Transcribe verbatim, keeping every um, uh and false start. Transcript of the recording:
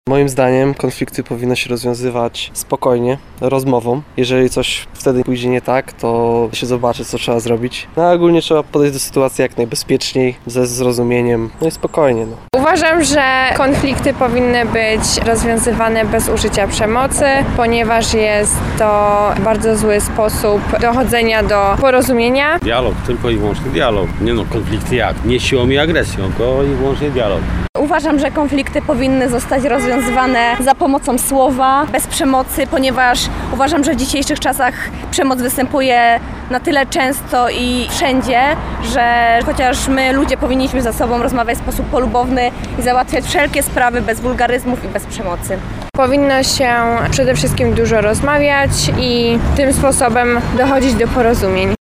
Moim zdaniem konflikty powinno się rozwiązywać spokojnie, rozmową. Jeżeli coś wtedy pójdzie nie tak, to się zobaczy, co trzeba zrobić. No a ogólnie trzeba podejść do sytuacji jak najbezpieczniej, ze zrozumieniem, no i spokojnie. No. Uważam, że konflikty powinny być rozwiązywane bez użycia przemocy, ponieważ jest to bardzo zły sposób dochodzenia do porozumienia. Dialog, tylko i wyłącznie dialog. Nie no, konflikty jak? Nie siłą i agresją, tylko i wyłącznie dialog. Uważam, że konflikty powinny zostać rozwiązywane za pomocą słowa, bez przemocy, ponieważ uważam, że w dzisiejszych czasach przemoc występuje na tyle często i wszędzie, że chociaż my ludzie powinniśmy ze sobą rozmawiać w sposób polubowny i załatwiać wszelkie sprawy bez wulgaryzmów i bez przemocy. Powinno się przede wszystkim dużo rozmawiać i tym sposobem dochodzić do porozumień.